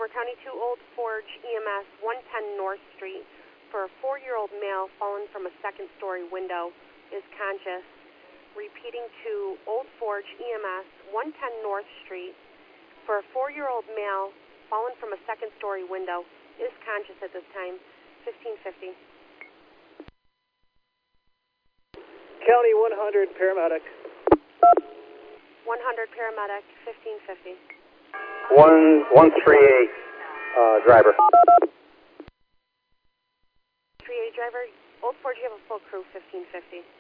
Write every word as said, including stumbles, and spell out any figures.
County two Old Forge E M S, one ten North Street, for a four-year-old male fallen from a second-story window, is conscious. Repeating to Old Forge E M S, one ten North Street, for a four-year-old male fallen from a second-story window, is conscious at this time, fifteen fifty. County one hundred, paramedic. one hundred, paramedic, fifteen fifty. one one three eight, uh, driver. three eight driver, Old Forge, you have a full crew, fifteen fifty.